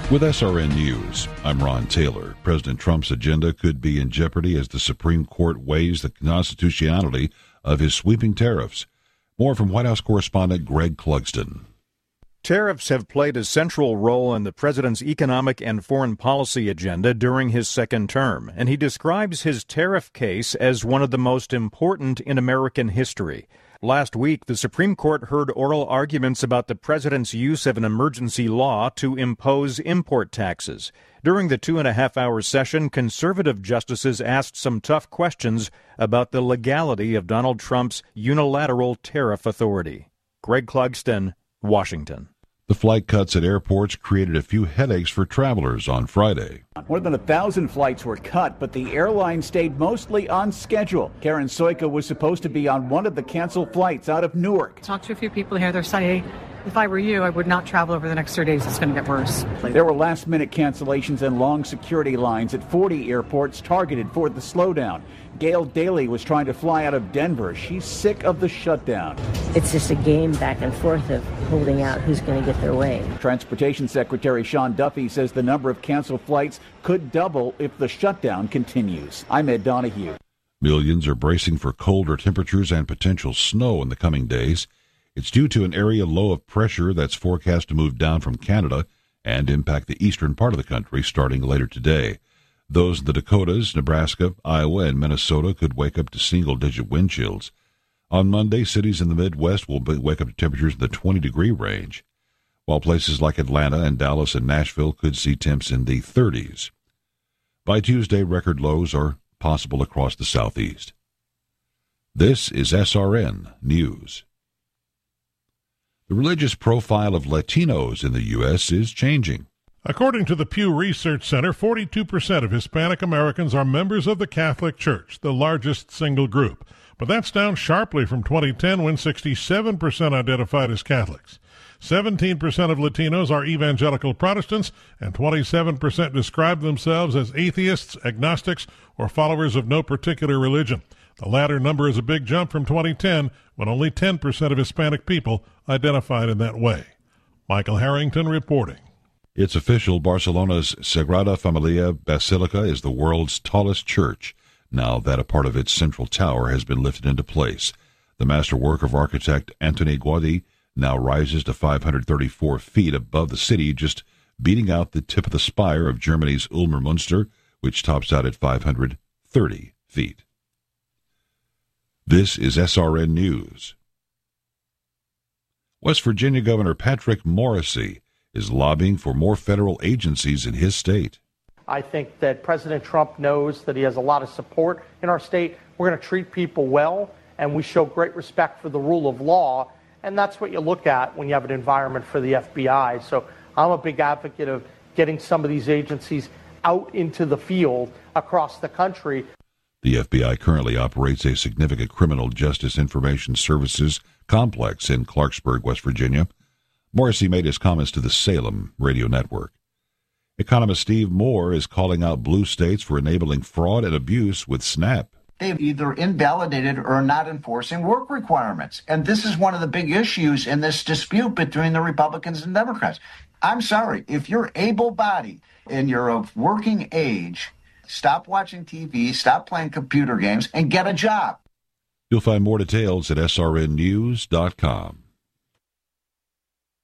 With SRN News, I'm Ron Taylor. President Trump's agenda could be in jeopardy as the Supreme Court weighs the constitutionality of his sweeping tariffs. More from White House correspondent Greg Clugston. Tariffs have played a central role in the president's economic and foreign policy agenda during his second term, and he describes his tariff case as one of the most important in American history. Last week, the Supreme Court heard oral arguments about the president's use of an emergency law to impose import taxes. During the 2.5-hour session, conservative justices asked some tough questions about the legality of Donald Trump's unilateral tariff authority. Greg Clugston, Washington. The flight cuts at airports created a few headaches for travelers on Friday. More than 1,000 flights were cut, but the airline stayed mostly on schedule. Karen Soika was supposed to be on one of the canceled flights out of Newark. Talked to a few people here. They're saying, if I were you, I would not travel over the next 3 days. It's going to get worse. There were last-minute cancellations and long security lines at 40 airports targeted for the slowdown. Gail Daly was trying to fly out of Denver. She's sick of the shutdown. It's just a game back and forth of holding out who's going to get their way. Transportation Secretary Sean Duffy says the number of canceled flights could double if the shutdown continues. I'm Ed Donahue. Millions are bracing for colder temperatures and potential snow in the coming days. It's due to an area low of pressure that's forecast to move down from Canada and impact the eastern part of the country starting later today. Those in the Dakotas, Nebraska, Iowa, and Minnesota could wake up to single-digit wind chills. On Monday, cities in the Midwest will wake up to temperatures in the 20-degree range, while places like Atlanta and Dallas and Nashville could see temps in the 30s. By Tuesday, record lows are possible across the southeast. This is SRN News. The religious profile of Latinos in the U.S. is changing. According to the Pew Research Center, 42% of Hispanic Americans are members of the Catholic Church, the largest single group. But that's down sharply from 2010 when 67% identified as Catholics. 17% of Latinos are evangelical Protestants, and 27% describe themselves as atheists, agnostics, or followers of no particular religion. The latter number is a big jump from 2010, when only 10% of Hispanic people identified in that way. Michael Harrington reporting. It's official. Barcelona's Sagrada Familia Basilica is the world's tallest church, now that a part of its central tower has been lifted into place. The masterwork of architect Antoni Gaudí now rises to 534 feet above the city, just beating out the tip of the spire of Germany's Ulmer Münster, which tops out at 530 feet. This is SRN News. West Virginia Governor Patrick Morrisey is lobbying for more federal agencies in his state. I think that President Trump knows that he has a lot of support in our state. We're going to treat people well, and we show great respect for the rule of law, and that's what you look at when you have an environment for the FBI. So I'm a big advocate of getting some of these agencies out into the field across the country. The FBI currently operates a significant criminal justice information services complex in Clarksburg, West Virginia. Morrissey made his comments to the Salem radio network. Economist Steve Moore is calling out blue states for enabling fraud and abuse with SNAP. They've either invalidated or are not enforcing work requirements. And this is one of the big issues in this dispute between the Republicans and Democrats. I'm sorry, if you're able-bodied and you're of working age, stop watching TV, stop playing computer games, and get a job. You'll find more details at srnnews.com.